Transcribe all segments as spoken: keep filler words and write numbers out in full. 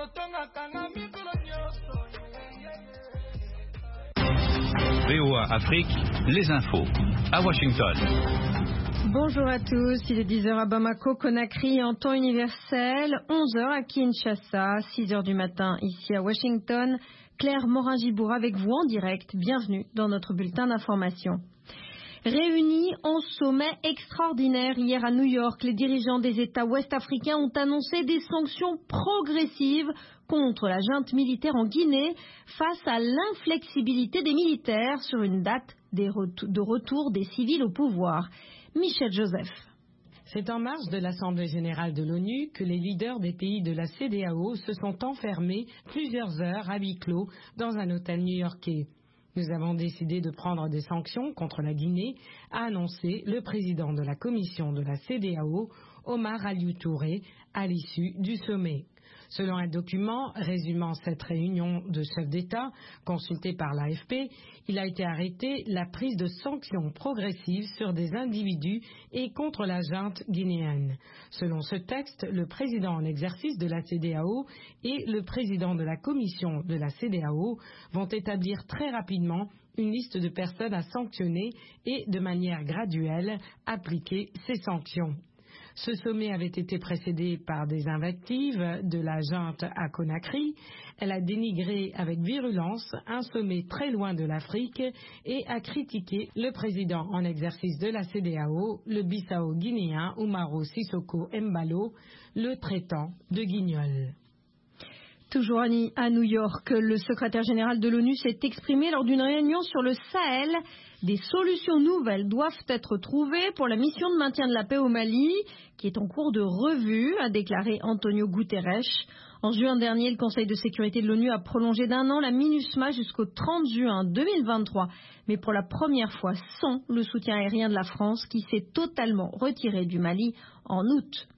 V O A Afrique, les infos, à Washington. Bonjour à tous, il est dix heures à Bamako, Conakry en temps universel, onze heures à Kinshasa, six heures du matin ici à Washington. Claire Morin-Gibour avec vous en direct, bienvenue dans notre bulletin d'information. Réunis en sommet extraordinaire hier à New York, les dirigeants des États ouest-africains ont annoncé des sanctions progressives contre la junte militaire en Guinée face à l'inflexibilité des militaires sur une date de retour des civils au pouvoir. Michel Joseph. C'est en marge de l'Assemblée générale de l'ONU que les leaders des pays de la C D A O se sont enfermés plusieurs heures à huis clos dans un hôtel new-yorkais. Nous avons décidé de prendre des sanctions contre la Guinée, a annoncé le président de la commission de la C D A O, Omar Aliou Touré, à l'issue du sommet. Selon un document résumant cette réunion de chefs d'État, consulté par l'A F P, il a été arrêté la prise de sanctions progressives sur des individus et contre la junte guinéenne. Selon ce texte, le président en exercice de la C D A O et le président de la commission de la C D A O vont établir très rapidement une liste de personnes à sanctionner et, de manière graduelle, appliquer ces sanctions. Ce sommet avait été précédé par des invectives de la junte à Conakry. Elle a dénigré avec virulence un sommet très loin de l'Afrique et a critiqué le président en exercice de la C D A O, le Bissau-guinéen Umaro Sissoko Embalo, le traitant de guignol. Toujours à New York, le secrétaire général de l'ONU s'est exprimé lors d'une réunion sur le Sahel. Des solutions nouvelles doivent être trouvées pour la mission de maintien de la paix au Mali, qui est en cours de revue, a déclaré Antonio Guterres. En juin dernier, le Conseil de sécurité de l'ONU a prolongé d'un an la MINUSMA jusqu'au trente juin deux mille vingt-trois, mais pour la première fois sans le soutien aérien de la France, qui s'est totalement retiré du Mali en août.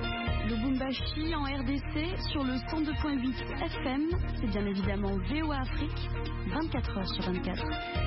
Lubumbashi en R D C sur le cent deux virgule huit F M, c'est bien évidemment V O A Afrique, vingt-quatre heures sur vingt-quatre.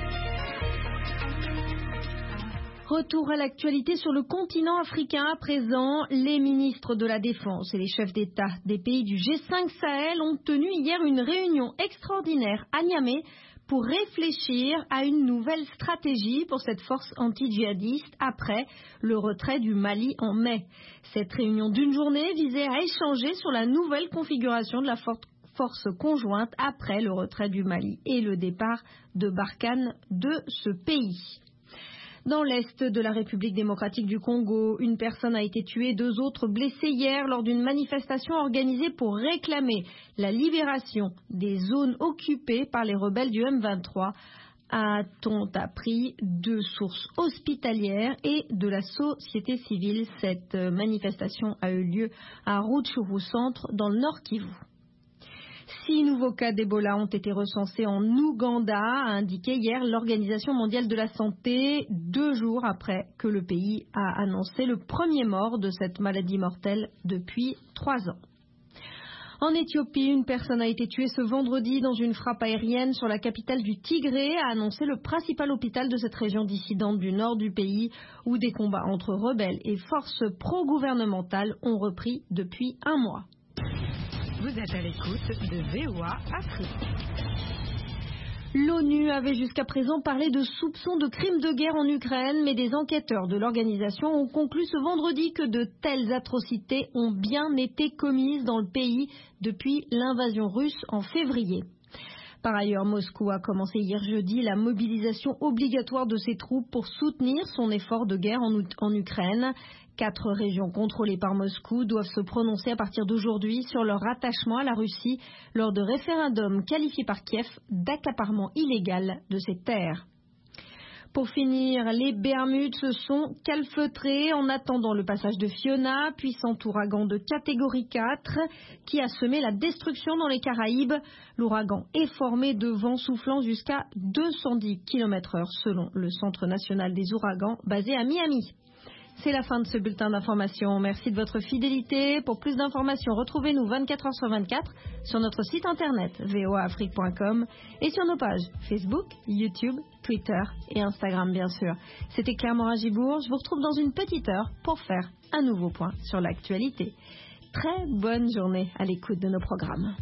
Retour à l'actualité sur le continent africain à présent. Les ministres de la Défense et les chefs d'État des pays du G cinq Sahel ont tenu hier une réunion extraordinaire à Niamey pour réfléchir à une nouvelle stratégie pour cette force anti-djihadiste après le retrait du Mali en mai. Cette réunion d'une journée visait à échanger sur la nouvelle configuration de la force conjointe après le retrait du Mali et le départ de Barkhane de ce pays. Dans l'est de la République démocratique du Congo, une personne a été tuée, deux autres blessées hier lors d'une manifestation organisée pour réclamer la libération des zones occupées par les rebelles du M vingt-trois, a-t-on appris de sources hospitalières et de la société civile. Cette manifestation a eu lieu à Rutshuru Centre dans le Nord Kivu. Six nouveaux cas d'Ebola ont été recensés en Ouganda, a indiqué hier l'Organisation mondiale de la santé, deux jours après que le pays a annoncé le premier mort de cette maladie mortelle depuis trois ans. En Éthiopie, une personne a été tuée ce vendredi dans une frappe aérienne sur la capitale du Tigré, a annoncé le principal hôpital de cette région dissidente du nord du pays, où des combats entre rebelles et forces pro-gouvernementales ont repris depuis un mois. Vous êtes à l'écoute de V O A Afrique. L'ONU avait jusqu'à présent parlé de soupçons de crimes de guerre en Ukraine, mais des enquêteurs de l'organisation ont conclu ce vendredi que de telles atrocités ont bien été commises dans le pays depuis l'invasion russe en février. Par ailleurs, Moscou a commencé hier jeudi la mobilisation obligatoire de ses troupes pour soutenir son effort de guerre en, en Ukraine. Quatre régions contrôlées par Moscou doivent se prononcer à partir d'aujourd'hui sur leur rattachement à la Russie lors de référendums qualifiés par Kiev d'accaparement illégal de ces terres. Pour finir, les Bermudes se sont calfeutrées en attendant le passage de Fiona, puissant ouragan de catégorie quatre qui a semé la destruction dans les Caraïbes. L'ouragan est formé de vents soufflant jusqu'à deux cent dix kilomètres heure selon le Centre national des ouragans basé à Miami. C'est la fin de ce bulletin d'information. Merci de votre fidélité. Pour plus d'informations, retrouvez-nous vingt-quatre heures sur vingt-quatre sur notre site internet v o a afrique point com et sur nos pages Facebook, YouTube, Twitter et Instagram bien sûr. C'était Claire Morin-Gibour. Je vous retrouve dans une petite heure pour faire un nouveau point sur l'actualité. Très bonne journée à l'écoute de nos programmes.